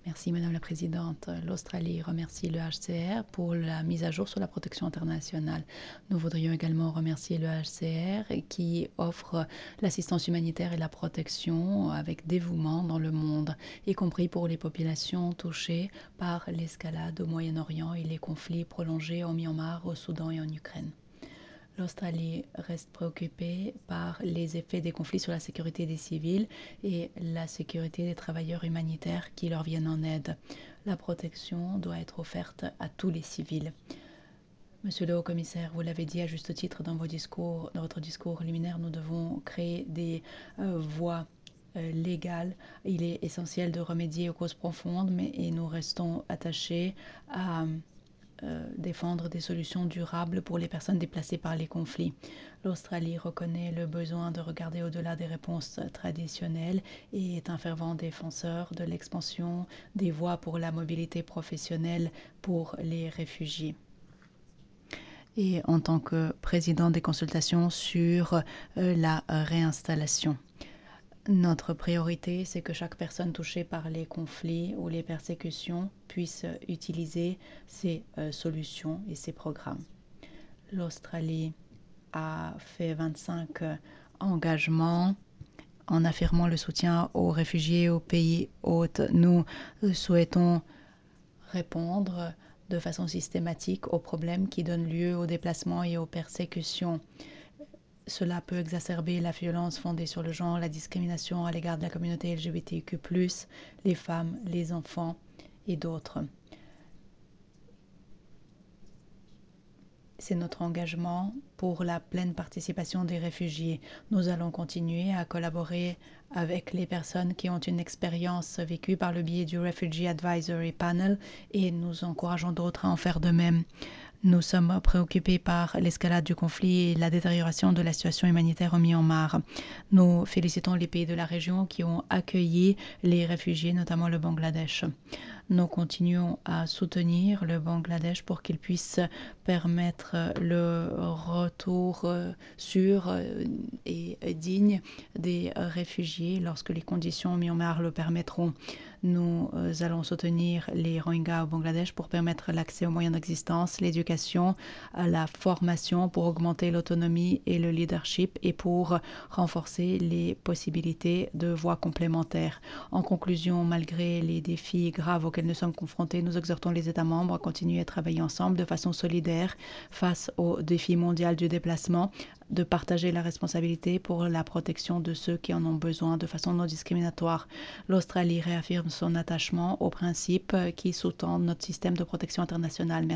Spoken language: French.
Merci Madame la Présidente. L'Australie remercie le HCR pour la mise à jour sur la protection internationale. Nous voudrions également remercier le HCR qui offre l'assistance humanitaire et la protection avec dévouement dans le monde, y compris pour les populations touchées par l'escalade au Moyen-Orient et les conflits prolongés au Myanmar, au Soudan et en Ukraine. L'Australie reste préoccupée par les effets des conflits sur la sécurité des civils et la sécurité des travailleurs humanitaires qui leur viennent en aide. La protection doit être offerte à tous les civils. Monsieur le Haut-Commissaire, vous l'avez dit à juste titre dans votre discours liminaire, nous devons créer des voies légales. Il est essentiel de remédier aux causes profondes, et nous restons attachés à défendre des solutions durables pour les personnes déplacées par les conflits. L'Australie reconnaît le besoin de regarder au-delà des réponses traditionnelles et est un fervent défenseur de l'expansion des voies pour la mobilité professionnelle pour les réfugiés. Et en tant que président des consultations sur la réinstallation. Notre priorité, c'est que chaque personne touchée par les conflits ou les persécutions puisse utiliser ces solutions et ces programmes. L'Australie a fait 25 engagements en affirmant le soutien aux réfugiés aux pays hôtes. Nous souhaitons répondre de façon systématique aux problèmes qui donnent lieu aux déplacements et aux persécutions. Cela peut exacerber la violence fondée sur le genre, la discrimination à l'égard de la communauté LGBTQ+, les femmes, les enfants et d'autres. C'est notre engagement pour la pleine participation des réfugiés. Nous allons continuer à collaborer avec les personnes qui ont une expérience vécue par le biais du Refugee Advisory Panel et nous encourageons d'autres à en faire de même. Nous sommes préoccupés par l'escalade du conflit et la détérioration de la situation humanitaire au Myanmar. Nous félicitons les pays de la région qui ont accueilli les réfugiés, notamment le Bangladesh. Nous continuons à soutenir le Bangladesh pour qu'il puisse permettre le retour sûr et digne des réfugiés lorsque les conditions au Myanmar le permettront. Nous allons soutenir les Rohingyas au Bangladesh pour permettre l'accès aux moyens d'existence, l'éducation, à la formation pour augmenter l'autonomie et le leadership et pour renforcer les possibilités de voies complémentaires. En conclusion, malgré les défis graves auxquels nous sommes confrontés, nous exhortons les États membres à continuer à travailler ensemble de façon solidaire face au défi mondial du déplacement, de partager la responsabilité pour la protection de ceux qui en ont besoin de façon non discriminatoire. L'Australie réaffirme son attachement aux principes qui sous-tendent notre système de protection internationale.